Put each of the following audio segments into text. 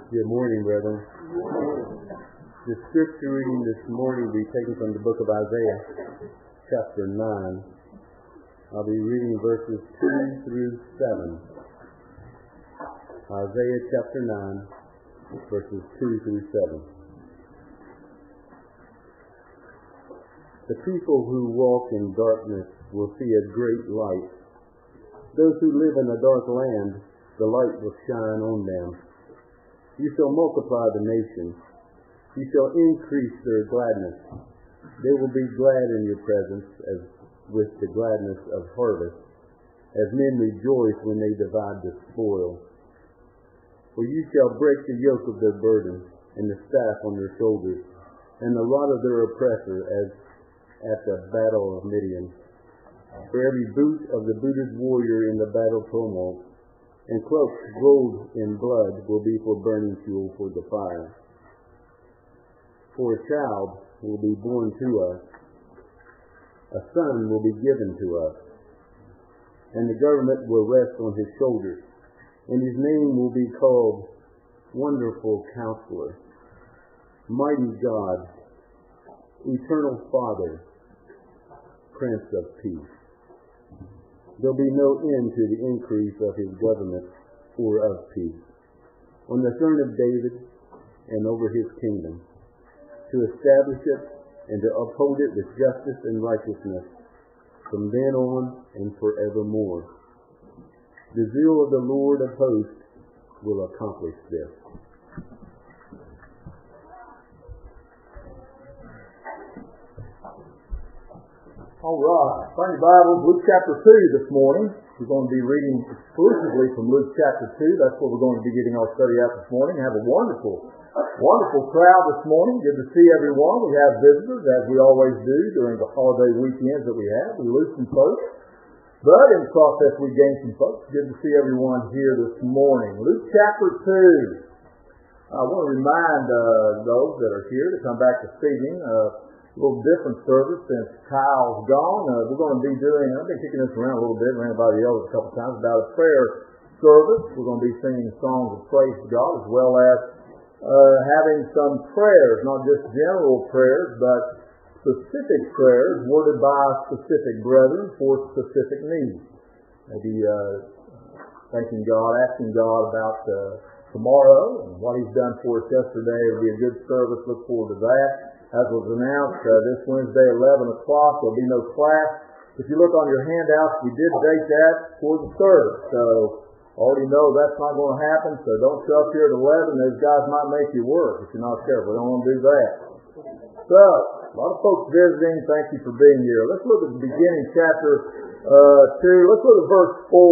Good morning, brethren. The scripture reading this morning will be taken from the book of Isaiah, chapter 9. I'll be reading verses 2 through 7. Isaiah chapter 9, verses 2 through 7. The people who walk in darkness will see a great light. Those who live in a dark land, the light will shine on them. You shall multiply the nations. You shall increase their gladness. They will be glad in your presence as with the gladness of harvest, as men rejoice when they divide the spoil. For you shall break the yoke of their burden and the staff on their shoulders, and the rod of their oppressor as at the battle of Midian. For every boot of the booted warrior in the battle tumult, and cloaks rolled in blood will be for burning fuel for the fire. For a child will be born to us, a son will be given to us, and the government will rest on his shoulders, and his name will be called Wonderful Counselor, Mighty God, Eternal Father, Prince of Peace. There'll be no end to the increase of his government or of peace, on the throne of David and over his kingdom, to establish it and to uphold it with justice and righteousness from then on and forevermore. The zeal of the Lord of hosts will accomplish this. All right. Find your Bibles, Luke chapter 2 this morning. We're going to be reading exclusively from Luke chapter 2. That's what we're going to be getting our study out this morning. Have a wonderful crowd this morning. Good to see everyone. We have visitors, as we always do during the holiday weekends that we have. We lose some folks, but in the process we gain some folks. Good to see everyone here this morning. Luke chapter 2. I want to remind those that are here to come back this evening. A little different service since Kyle's gone. We're going to be doing, I've been kicking this around a little bit, ran by the elders a couple of times, about a prayer service. We're going to be singing songs of praise to God, as well as having some prayers, not just general prayers, but specific prayers worded by specific brethren for specific needs. Maybe thanking God, asking God about tomorrow and what He's done for us yesterday. It'll be a good service. Look forward to that. As was announced, this Wednesday, 11 o'clock, there'll be no class. If you look on your handouts, we did date that for the 3rd. So, already know that's not going to happen, so don't show up here at 11. Those guys might make you work if you're not careful. We don't want to do that. So, a lot of folks visiting. Thank you for being here. Let's look at the beginning, chapter 2. Let's look at verse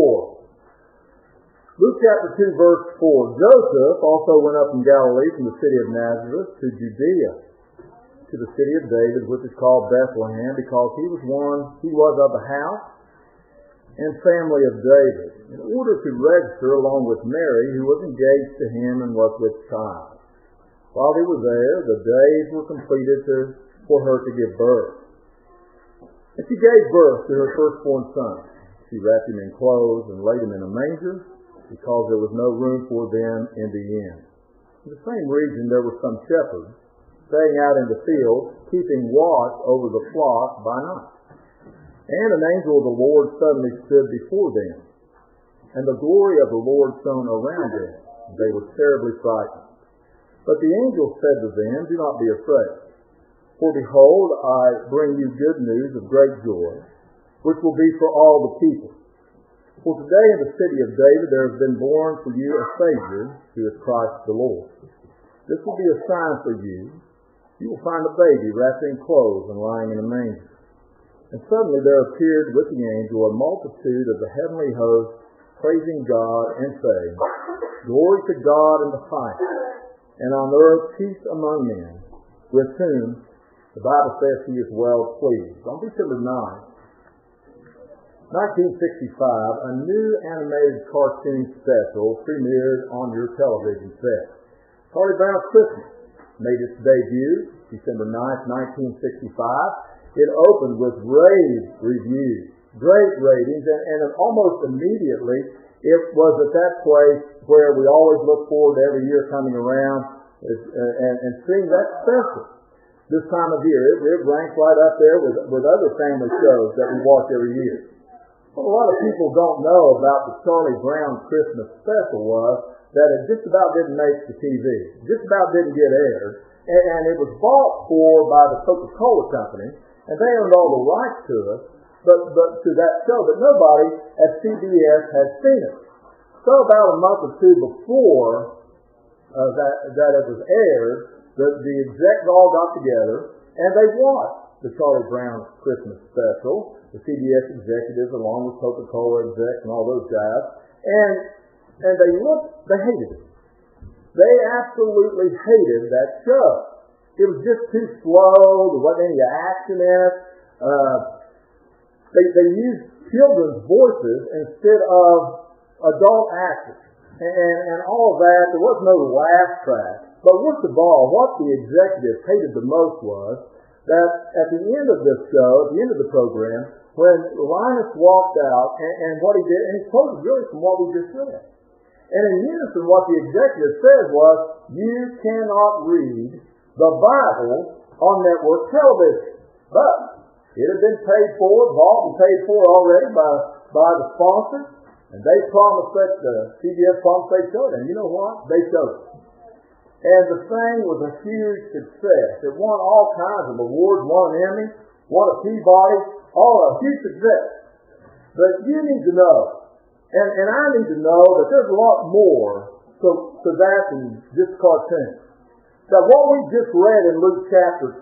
4. Luke chapter 2, verse 4. Joseph also went up from Galilee, from the city of Nazareth, to Judea, to the city of David, which is called Bethlehem, because he was of the house and family of David, in order to register along with Mary, who was engaged to him and was with child. While they were there, the days were completed for her to give birth. And she gave birth to her firstborn son. She wrapped him in clothes and laid him in a manger, because there was no room for them in the inn. In the same region there were some shepherds staying out in the field, keeping watch over the flock by night. And an angel of the Lord suddenly stood before them, and the glory of the Lord shone around them. They were terribly frightened. But the angel said to them, "Do not be afraid, for behold, I bring you good news of great joy, which will be for all the people. For today in the city of David there has been born for you a Savior, who is Christ the Lord. This will be a sign for you. You will find a baby wrapped in clothes and lying in a manger." And suddenly there appeared with the angel a multitude of the heavenly host, praising God and saying, "Glory to God in the highest, and on earth peace among men, with whom the Bible says He is well pleased." On December 9th, 1965, a new animated cartoon special premiered on your television set. Charlie Brown's Christmas made its debut December 9th, 1965. It opened with rave reviews, great ratings, and almost immediately it was at that place where we always look forward to every year coming around and seeing that special this time of year. It ranks right up there with other family shows that we watch every year. What a lot of people don't know about the Charlie Brown Christmas special was that it just about didn't make the TV. Just about didn't get aired. And it was bought for by the Coca-Cola Company, and they owned all the rights to it, but to that show. But nobody at CBS had seen it. So about a month or two before that it was aired, the execs all got together, and they watched the Charlie Brown Christmas special, the CBS executives along with Coca-Cola execs and all those guys, and they hated it. They absolutely hated that show. It was just too slow. There wasn't any action in it. They used children's voices instead of adult actors. And all of that. There was no laugh track. But worst of all, what the executives hated the most was that at the end of this show, at the end of the program, when Linus walked out and what he did, and he quoted really from what we just read. And in unison, what the executive said was, you cannot read the Bible on network television. But it had been paid for, bought and paid for already by the sponsors, and they promised that CBS promised they'd show it. And you know what? They showed it. And the thing was a huge success. It won all kinds of awards, won an Emmy, won a Peabody, all a huge success. But you need to know, and I need to know that there's a lot more to that than just cartoons. That what we just read in Luke chapter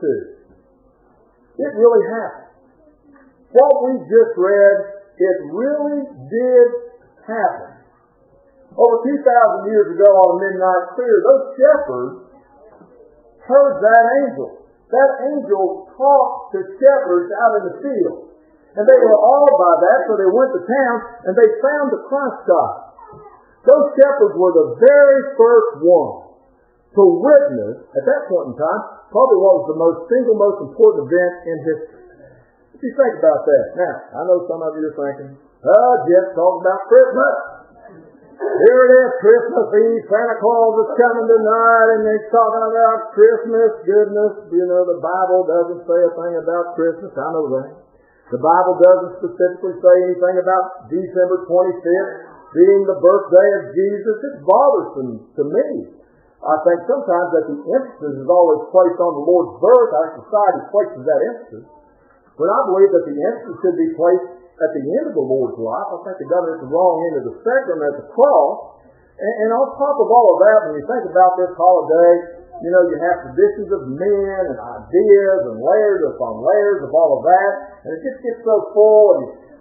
2, it really happened. What we just read, it really did happen. Over 2,000 years ago on a midnight clear, those shepherds heard that angel. That angel talked to shepherds out in the field. And they were awed by that, so they went to town and they found the Christ child. Those shepherds were the very first ones to witness, at that point in time, probably what was the single most important event in history. If you think about that. Now, I know some of you are thinking, Jeff's talking about Christmas. Here it is, Christmas Eve, Santa Claus is coming tonight, and he's talking about Christmas, goodness. You know, the Bible doesn't say a thing about Christmas. I know that. The Bible doesn't specifically say anything about December 25th being the birthday of Jesus. It's bothersome to me. I think sometimes that the emphasis is always placed on the Lord's birth. Our society places that emphasis. When I believe that the emphasis should be placed at the end of the Lord's life. I think they've done it at the wrong end of the spectrum at the cross. And on top of all of that, when you think about this holiday, you know, you have traditions of men and ideas and layers upon layers of all of that. And it just gets so full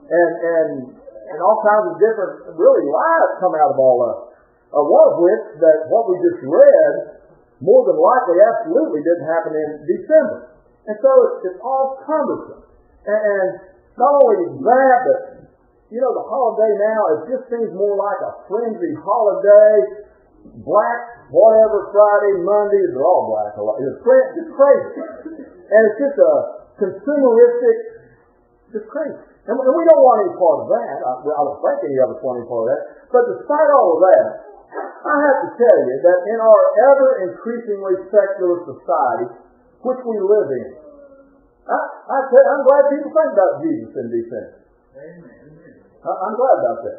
and all kinds of different, really, lies come out of all of it. One of which, that what we just read, more than likely, absolutely didn't happen in December. And so it's all cumbersome. And not only that, but, you know, the holiday now, it just seems more like a frenzy holiday. Black, whatever, Friday, Monday, they're all black. It's crazy. And it's just a consumeristic, just crazy. And we don't want any part of that. I don't think any of us want any part of that. But despite all of that, I have to tell you that in our ever-increasingly secular society, which we live in, I'm glad people think about Jesus in December. Amen. I'm glad about that.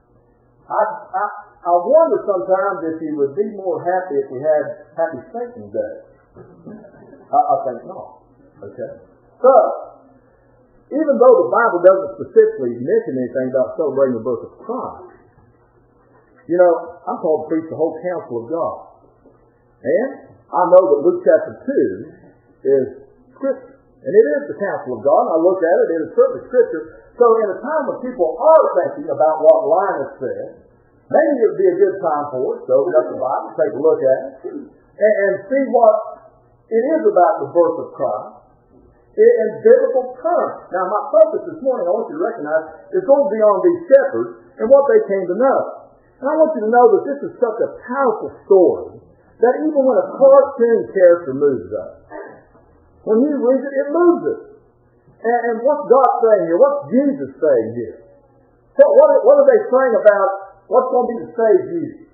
I wonder sometimes if he would be more happy if we had Happy Satan Day. I think not. Okay? So, even though the Bible doesn't specifically mention anything about celebrating the birth of Christ, you know, I'm called to preach the whole counsel of God. And I know that Luke chapter 2 is Scripture. And it is the counsel of God. And I look at it, it is certainly Scripture. So in a time when people are thinking about what Linus said, maybe it would be a good time for us to open up the Bible, take a look at it, and see what it is about the birth of Christ in biblical terms. Now, my focus this morning, I want you to recognize, is going to be on these shepherds and what they came to know. And I want you to know that this is such a powerful story that even when a cartoon character moves us, when he reads it, it moves us. And what's God saying here? What's Jesus saying here? What are they saying about what's going to be to save Jesus?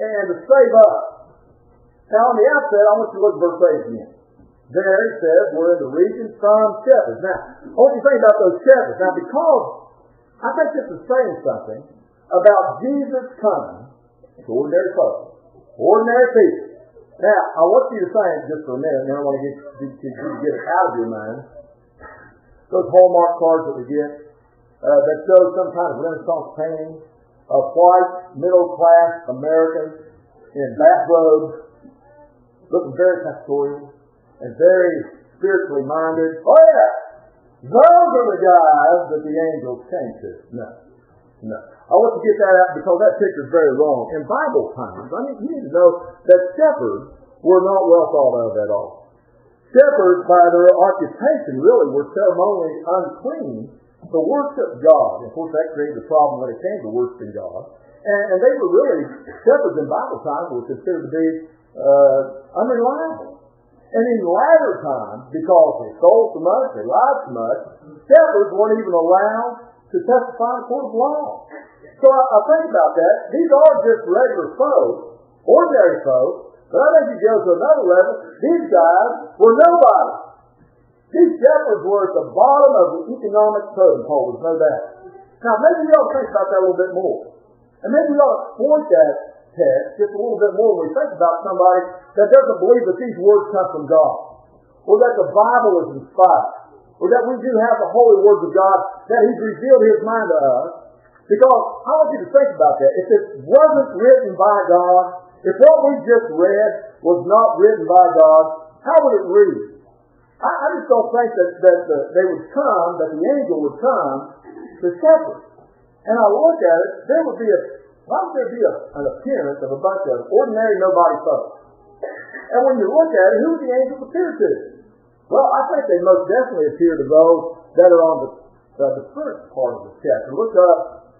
and to save us. Now, on the outset, I want you to look at verse 8 again. There it says we're in the region from shepherds. Now, I want you to think about those shepherds. Now, because I think this is saying something about Jesus coming to ordinary folk, ordinary people. Now, I want you to think just for a minute, and then I want to get it out of your mind. Those Hallmark cards that we get that show some kind of Renaissance painting of white, middle-class Americans in bathrobes, looking very pastoral and very spiritually minded. Oh yeah, those are the guys that the angels came to. No. I want to get that out because that picture is very wrong. In Bible times, you need to know that shepherds were not well thought of at all. Shepherds, by their occupation, really were ceremonially unclean to worship God. And of course, that created a problem when it came to worshiping God. And they were really, shepherds in Bible times were considered to be unreliable. And in latter times, because they stole so much, they lied so much, shepherds weren't even allowed to testify in court of law. So I think about that. These are just regular folk, ordinary folk, but I think you go to another level, these guys were nobody. These shepherds were at the bottom of the economic totem pole, there's no doubt. Now maybe you ought to think about that a little bit more. And maybe you ought to exploit that text just a little bit more when we think about somebody that doesn't believe that these words come from God, or that the Bible is inspired, or that we do have the holy words of God, that He's revealed His mind to us. Because I want you to think about that. If it wasn't written by God, if what we just read was not written by God, how would it read? I just don't think that they would come, that the angel would come to shepherds. And I look at it, why would there be an appearance of a bunch of ordinary nobody folks? And when you look at it, who do the angels appear to? Well, I think they most definitely appear to those that are on the first part of the chapter. Look up,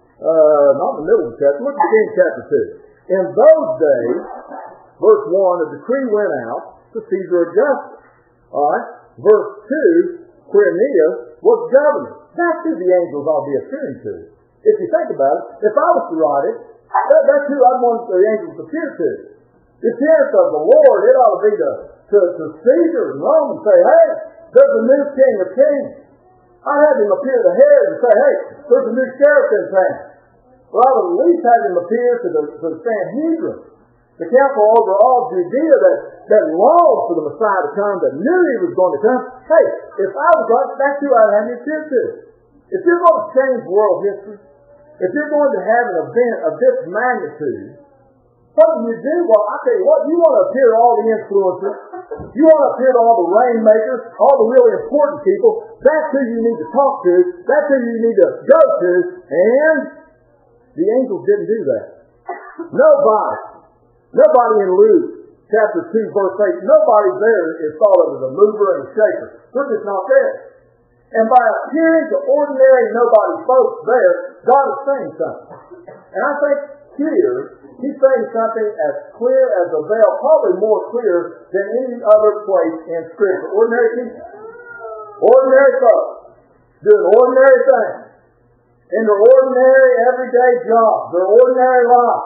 not in the middle of the chapter, look at the beginning of chapter 2. In those days, verse 1, a decree went out to Caesar Augustus. All right? Verse 2, Quirinius was governor. That's who the angels ought to be appearing to. If you think about it, if I was to write it, that's who I'd want the angels to appear to. The appearance of the Lord, it ought to be to Caesar in Rome and say, hey, there's a new king of kings. I'd have him appear to Herod and say, hey, there's a new sheriff in town. Well, I would at least have him appear to the Sanhedrin, the council over all Judea that longed for the Messiah to come, that knew He was going to come. Hey, if I was right, that's who I'd have him appear to. If you're going to change world history, if you're going to have an event of this magnitude, what do you do? Well, I tell you what, you want to appear to all the influencers, you want to appear to all the rainmakers, all the really important people. That's who you need to talk to. That's who you need to go to. And the angels didn't do that. Nobody in Luke chapter 2 verse 8, nobody there is thought of as a mover and a shaker. They're just not there. And by appearing to ordinary nobody folks there, God is saying something. And I think here, He's saying something as clear as a veil, probably more clear than any other place in Scripture. Ordinary people, ordinary folks, doing ordinary things, in their ordinary everyday jobs, their ordinary lives.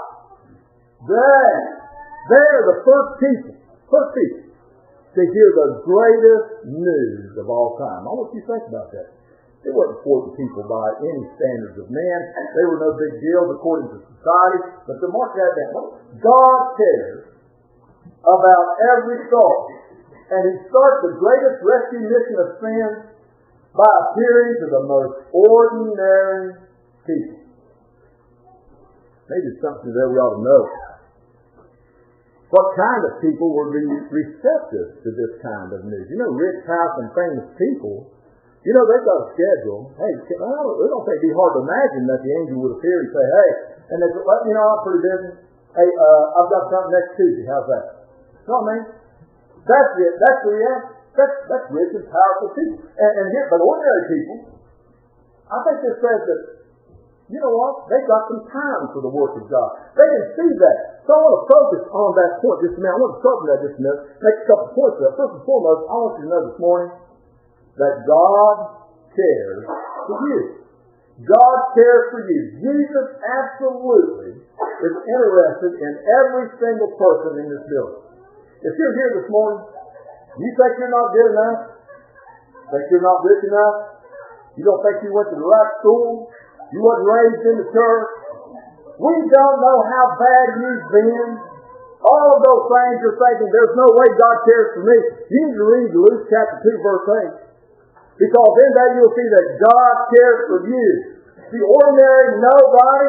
They're the first people to hear the greatest news of all time. I want you to think about that. They weren't important people by any standards of man. They were no big deals according to society. But to mark that down, God cares about every soul. And He starts the greatest rescue mission of sin by appearing to the most ordinary people. Maybe it's something that we ought to know. What kind of people would be receptive to this kind of news? You know, rich, powerful, and famous people, you know, they've got a schedule. Hey, it don't think it'd be hard to imagine that the angel would appear and say, hey, and they say, you know, I'm pretty busy. Hey, I've got something next Tuesday. How's that? You know what I mean? That's it. That's the reality. That's rich and powerful people. And here, but ordinary people, I think this says that, you know what? They've got some time for the work of God. They can see that. So I want to focus on that point just a minute. I want to start with that just a minute. Make a couple points there. First and foremost, I want you to know this morning that God cares for you. God cares for you. Jesus absolutely is interested in every single person in this building. If you're here this morning, you think you're not good enough? Think you're not rich enough? You don't think you went to the right school? You wasn't raised in the church? We don't know how bad you've been. All of those things you're thinking, there's no way God cares for me. You need to read Luke chapter 2, verse 8. Because in that you'll see that God cares for you. The ordinary nobody,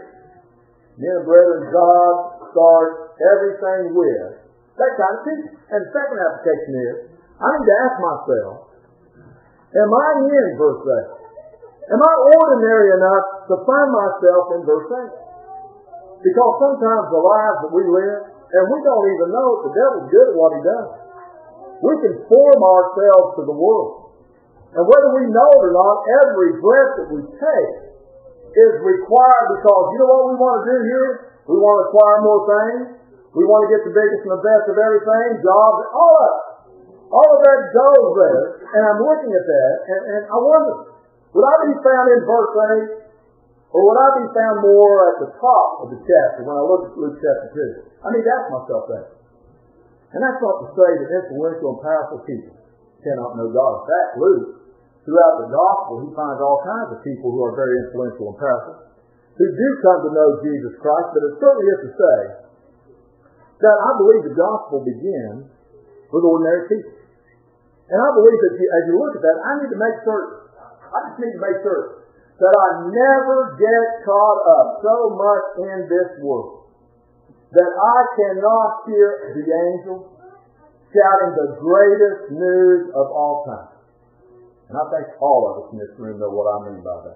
men and brethren, God starts everything with that kind of people. And the second application is, I need to ask myself, am I in verse 8? Am I ordinary enough to find myself in verse 8? Because sometimes the lives that we live, and we don't even know if the devil's good at what he does. We can form ourselves to the world. And whether we know it or not, every breath that we take is required because you know what we want to do here? We want to acquire more things. We want to get the biggest and the best of everything, jobs, all of it. All of that goes there. And I'm looking at that, and I wonder, would I be found in verse 8? Or would I be found more at the top of the chapter when I look at Luke chapter 2? I need to ask myself that. And that's not to say that influential and powerful people cannot know God. In fact, Luke, throughout the gospel, he finds all kinds of people who are very influential and powerful, who do come to know Jesus Christ, but it certainly is to say that I believe the gospel begins with ordinary people. And I believe that as you look at that, I just need to make certain that I never get caught up so much in this world that I cannot hear the angels shouting the greatest news of all time. And I think all of us in this room know what I mean by that.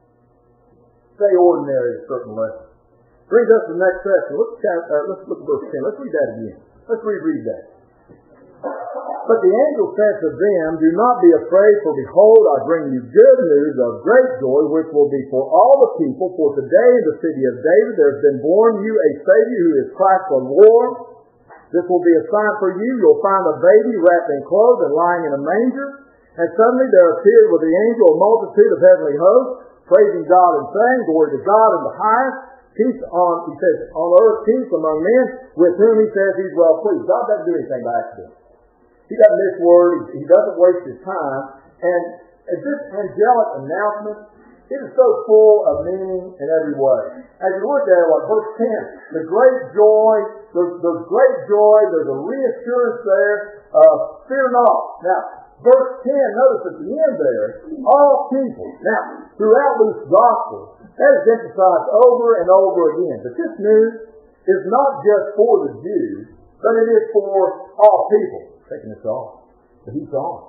Say ordinary at a certain level. Brings us to the next section. Let's look at verse 10. Let's read that again. Let's reread that. But the angel said to them, do not be afraid, for behold, I bring you good news of great joy, which will be for all the people. For today in the city of David there has been born you a Savior who is Christ the Lord. This will be a sign for you. You'll find a baby wrapped in clothes and lying in a manger. And suddenly there appeared with the angel a multitude of heavenly hosts, praising God and saying, glory to God in the highest, peace on earth, peace among men, with whom he says he's well pleased. God doesn't do anything by accident. He doesn't miss words. He doesn't waste his time. And this angelic announcement, it is so full of meaning in every way. As you look at it, like verse 10, the great joy, there's great joy, there's a reassurance there of fear not. Now, verse 10, notice at the end there, all people. Now, throughout Luke's gospel, that is emphasized over and over again. But this news is not just for the Jews, but it is for all people. Taking this off. The heat's on.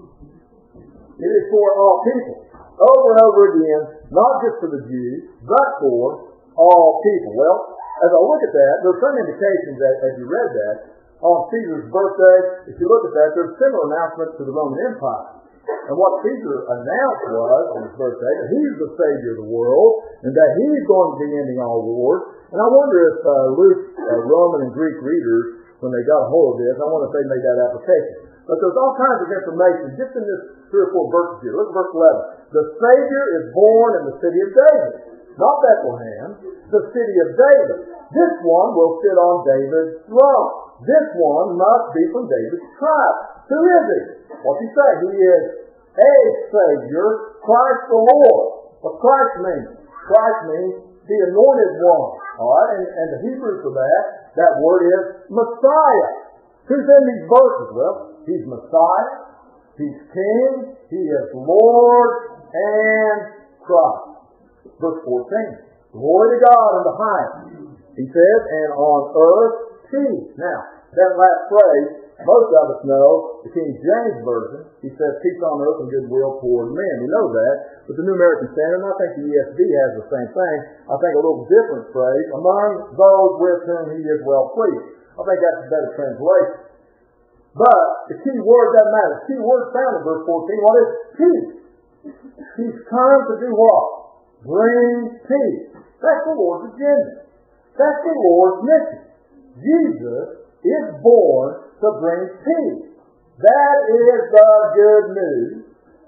It is for all people. Over and over again, not just for the Jews, but for all people. Well, as I look at that, there's some indications that, as you read that, on Caesar's birthday, if you look at that, there's similar announcements to the Roman Empire. And what Caesar announced was, on his birthday, that he's the Savior of the world, and that he's going to be ending all wars. And I wonder if Luke's Roman and Greek readers, when they got a hold of this, I wonder if they made that application. But there's all kinds of information just in this 3 or 4 verses here. Look at verse 11. The Savior is born in the city of David. Not Bethlehem, the city of David. This one will sit on David's throne. This one must be from David's tribe. Who is he? What's he say? He is a Savior, Christ the Lord. What Christ means? Christ means the anointed one. All right, and the Hebrew for that word is Messiah. Who's in these verses? Well, he's Messiah, he's King, he is Lord and Christ. Verse 14. Glory to God in the highest. He says, and on earth peace. Now, that last phrase, most of us know the King James Version. He says, peace on earth and goodwill toward men. We know that. But the New American Standard, and I think the ESV has the same thing, I think a little different phrase, among those with whom he is well pleased. I think that's a better translation. But the key word doesn't matter. The key word found in verse 14, what is peace? He's come to do what? Bring peace. That's the Lord's agenda. That's the Lord's mission. Jesus is born to bring peace. That is the good news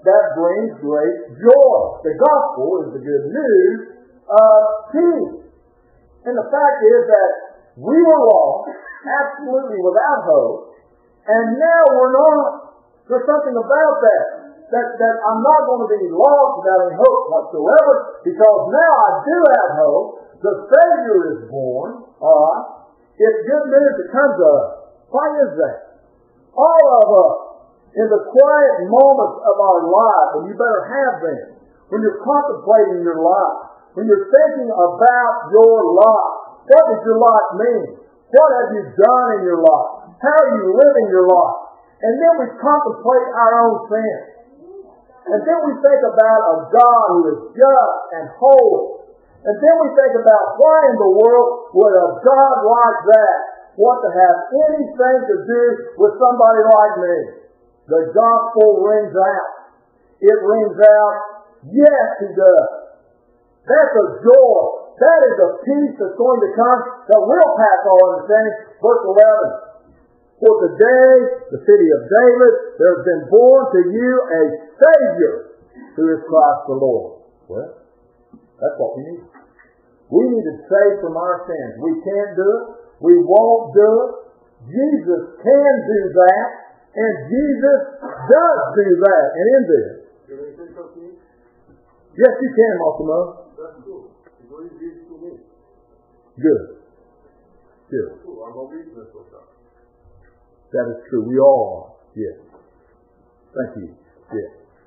that brings great joy. The gospel is the good news of peace. And the fact is that we were lost, absolutely without hope, and now we're not. There's something about that. That I'm not going to be lost without any hope whatsoever, because now I do have hope. The Savior is born. It's good news that comes to us. Why is that? All of us, in the quiet moments of our life, and you better have them, when you're contemplating your life, when you're thinking about your life, what does your life mean? What have you done in your life? How are you living your life? And then we contemplate our own sins. And then we think about a God who is just and holy. And then we think about why in the world would a God like that want to have anything to do with somebody like me? The gospel rings out. It rings out, yes, He does. That's a joy. That is a peace that's going to come that will pass all understanding. Verse 11. For today, the city of David, there has been born to you a Savior, who is Christ the Lord. Well, that's what we need. We need to save from our sins. We can't do it. We won't do it. Jesus can do that, and Jesus does do that. And in this, yes, you can, Massimo. That's cool. What is Jesus to me? Good. Good. Cool. I'm a weakness with that. That is true. We all are. Yes. Thank you. Yes.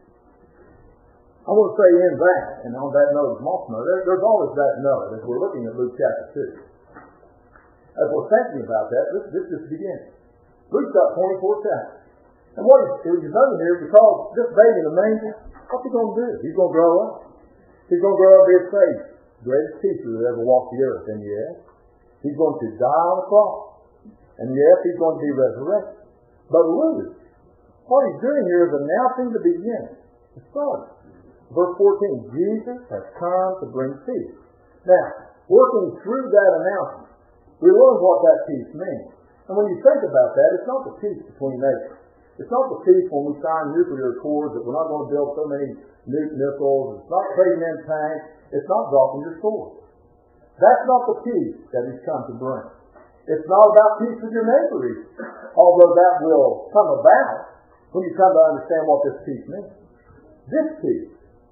I want to say in that, and on that note of Massimo, there's always that note as we're looking at Luke chapter 2. As we're thinking about that, this is the beginning. Luke's got 24 chapters. And what he's done here is because this baby in the manger, what's he going to do? He's going to grow up. He's going to grow up to be a Savior, greatest teacher that ever walked the earth. And yes, He's going to die on the cross. And yes, He's going to be resurrected. But Luke, what he's doing here is announcing the beginning, the start. Verse 14, Jesus has come to bring peace. Now, working through that announcement, we learn what that peace means. And when you think about that, it's not the peace between nations. It's not the peace when we sign nuclear accords that we're not going to build so many nuke missiles. It's not trading in tanks. It's not dropping your sword. That's not the peace that He's come to bring. It's not about peace with your neighbor, although that will come about when you come to understand what this peace means. This peace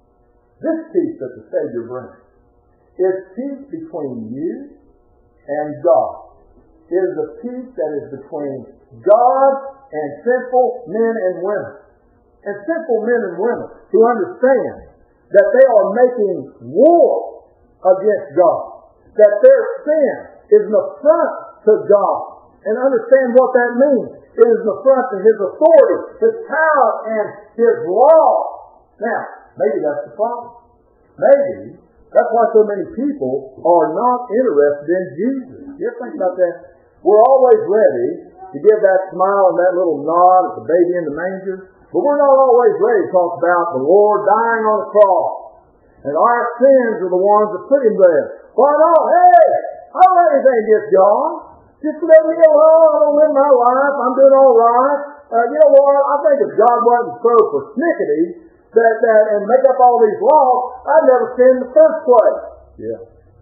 that the Savior brings, is peace between you and God. It is a peace that is between God and sinful men and women. And sinful men and women who understand that they are making war against God. That their sin is an affront to God. And understand what that means. It is an affront to His authority, His power, and His law. Now, maybe that's the problem. Maybe that's why so many people are not interested in Jesus. You ever think about that? We're always ready to give that smile and that little nod at the baby in the manger, but we're not always ready to talk about the Lord dying on the cross. And our sins are the ones that put Him there. Why not? Hey, I don't have anything against God. Just let me alone. I don't live my life. I'm doing all right. You know what? I think if God wasn't so persnickety and make up all these laws, I'd never sin in the first place. Yeah.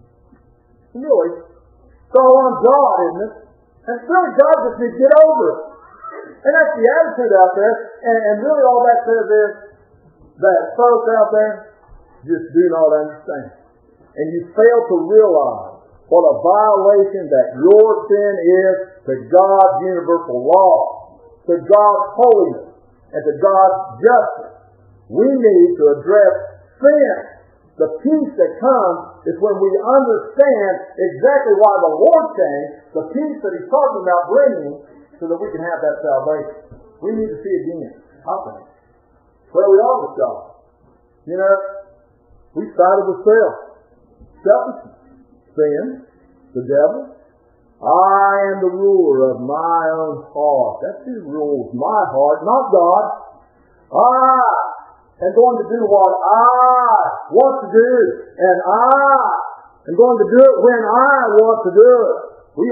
Really? It's all on God, isn't it? And really, God just needs to get over it. And that's the attitude out there. And really all that says is that folks out there just do not understand. And you fail to realize what a violation that your sin is to God's universal law, to God's holiness, and to God's justice. We need to address sin. The peace that comes is when we understand exactly why the Lord came, the peace that He's talking about bringing, so that we can have that salvation. We need to see again, I think, where we are with God. You know, we sided with self. Selfishness. Sin. The devil. I am the ruler of my own heart. That's who rules my heart, not God. I am going to do what I want to do, and I am going to do it when I want to do it. We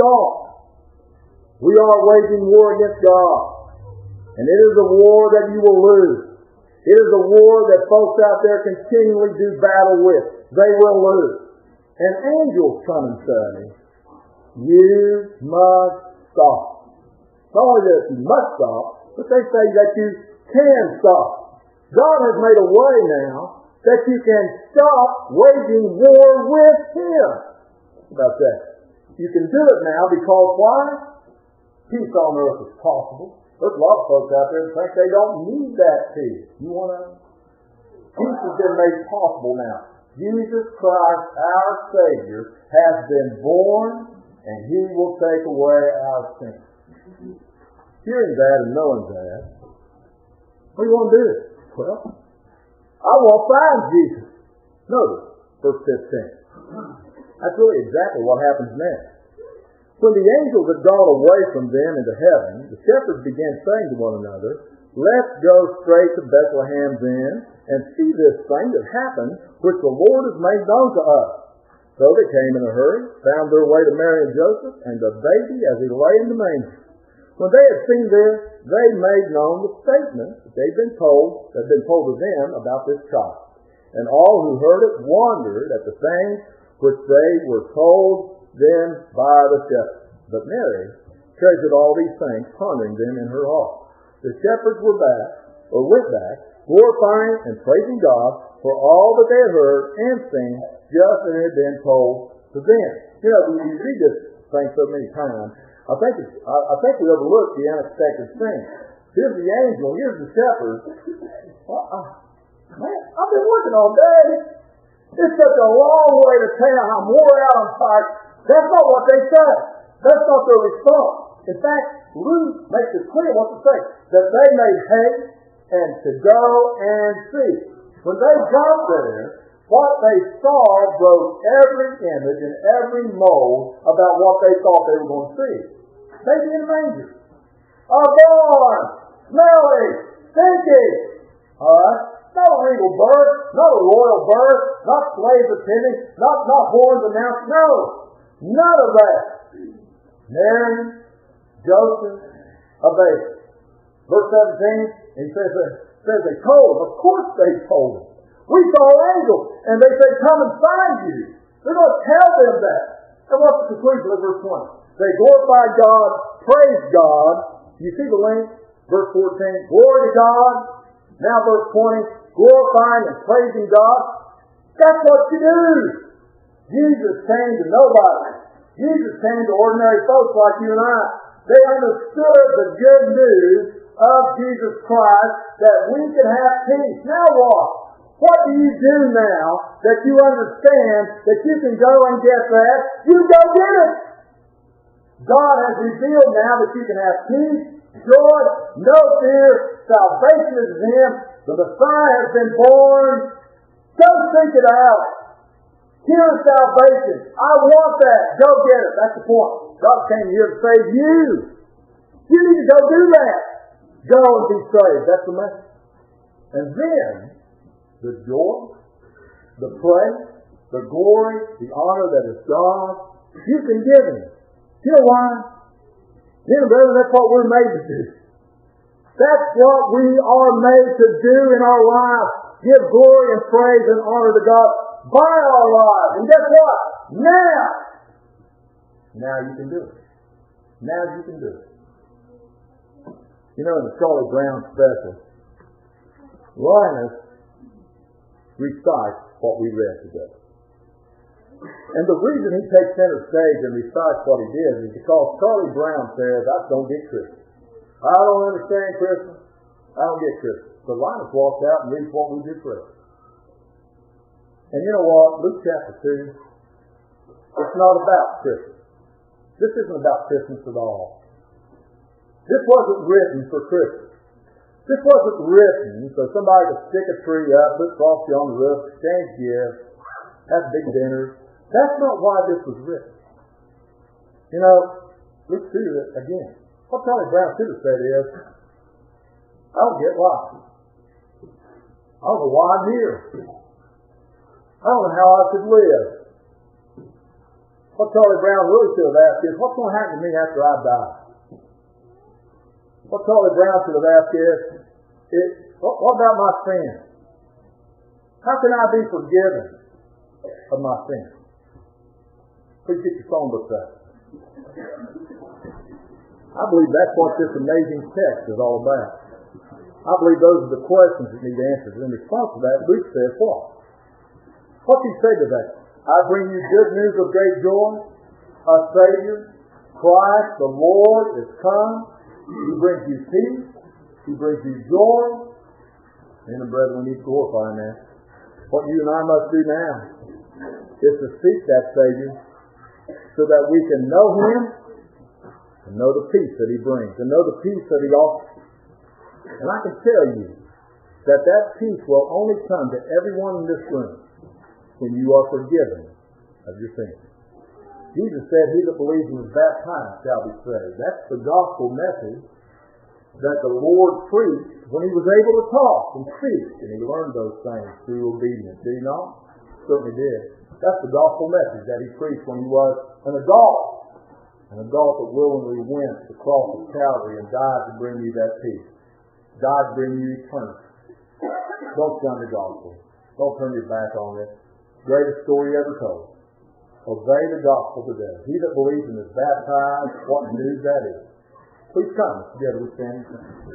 are waging war against God, and it is a war that you will lose. It is a war that folks out there continually do battle with. They will lose. And angels come and say, you must stop. Not only that you must stop, but they say that you can stop. God has made a way now that you can stop waging war with Him. What about that? You can do it now because why? Peace on earth is possible. There's a lot of folks out there that think they don't need that peace. You want to? Peace has been made possible now. Jesus Christ, our Savior, has been born, and He will take away our sins. Hearing that and knowing that, what do you want to do? Well, I want to find Jesus. Notice, verse 15. That's really exactly what happens next. When the angels had gone away from them into heaven, the shepherds began saying to one another, let's go straight to Bethlehem then, and see this thing that happened, which the Lord has made known to us. So they came in a hurry, found their way to Mary and Joseph, and the baby as he lay in the manger. When they had seen this, they made known the statement that had been told to them about this child. And all who heard it wondered at the things which they were told them by the shepherds. But Mary treasured all these things, pondering them in her heart. The shepherds went back, glorifying and praising God for all that they had heard and seen, just as it had been told to them. You know, when you read this thing so many times, I think we overlook the unexpected thing. Here's the angel, here's the shepherds. Man, I've been working all day. It's such a long way to town. I'm wore out, I'm tired. That's not what they say. That's not their response. In fact, Luke makes it clear what to say. That they made haste and to go and see. When they got there, what they saw broke every image and every mold about what they thought they were going to see. Baby in a manger. A barn. Smelly. Stinky. Alright? Not a regal birth. Not a royal birth. Not slaves attending. Not horns announced. No. None of that. Mary, Joseph, a baby. Verse 17, he says they told him. Of course they told him. We saw angels, and they said, come and find you. They're going to tell them that. And what's the conclusion of verse 20? They glorified God, praised God. You see the link? Verse 14, glory to God. Now verse 20, glorifying and praising God. That's what you do. Jesus came to nobody. Jesus came to ordinary folks like you and I. They understood the good news of Jesus Christ that we can have peace. Now what? What do you do now that you understand that you can go and get that? You go get it. God has revealed now that you can have peace, joy, no fear, salvation is in Him. The Messiah has been born. Go seek it out. Here's salvation. I want that. Go get it. That's the point. God came here to save you. You need to go do that. Go and be saved. That's the message. And then, the joy, the praise, the glory, the honor that is God, you can give Him. You know why? You know, brother, that's what we're made to do. That's what we are made to do in our lives. Give glory and praise and honor to God by our lives. And guess what? Now you can do it. Now you can do it. You know, in the Charlie Brown special, Linus recites what we read today. And the reason he takes center stage and recites what he did is because Charlie Brown says, I don't get Christmas. I don't understand Christmas. I don't get Christmas. So Linus walks out and reads what we just read. And you know what? Luke chapter 2, it's not about Christmas. This isn't about Christmas at all. This wasn't written for Christmas. This wasn't written so somebody could stick a tree up, put frosty on the roof, exchange gifts, have big dinners. That's not why this was written. You know, let's see it again. What Charlie Brown should have said is, I don't get why. I don't know why I'm here. I don't know how I should live. What Charlie Brown really should have asked is, what's going to happen to me after I die? What Charlie Brown should have asked is, What about my sin? How can I be forgiven of my sin? Please get your phone looked up. I believe that's what this amazing text is all about. I believe those are the questions that need answers. In response to that, Luke says what? What's he say to that? I bring you good news of great joy. A Savior, Christ, the Lord, is come. He brings you peace. He brings you joy. And brethren, we need to glorify Him now. What you and I must do now is to seek that Savior so that we can know Him and know the peace that He brings and know the peace that He offers. And I can tell you that that peace will only come to everyone in this room when you are forgiven of your sins. Jesus said, he that believes and is baptized shall be saved. That's the gospel message that the Lord preached when He was able to talk and speak. And He learned those things through obedience. Did He not? Certainly did. That's the gospel message that He preached when He was an adult. An adult that willingly went to the cross of Calvary and died to bring you that peace. Died to bring you eternity. Don't shun the gospel. Don't turn your back on it. Greatest story ever told. Obey the gospel today. He that believes and is baptized, what news that is. Please come. Together we stand.